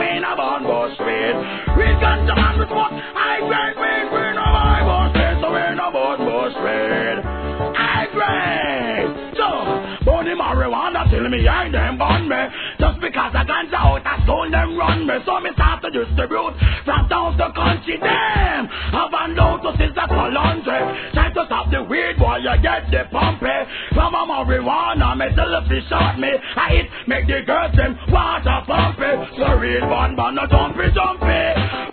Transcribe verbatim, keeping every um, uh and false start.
in a bun bus weed. We got the man with smoke. I grade weed, we no buy bus weed, so we no bun bus weed. I grade. So, bunny marijuana till me I them bun me. Just because I ganja out, I stole them run me. So me start to distribute from down the country. Damn, I've been down to Sister Colondre. Try to stop the weed while you get the pumpy. From a marijuana, me tell the fish shot me. I eat, make the girls them water pumpy. So real bun bun no jumpy jumpy.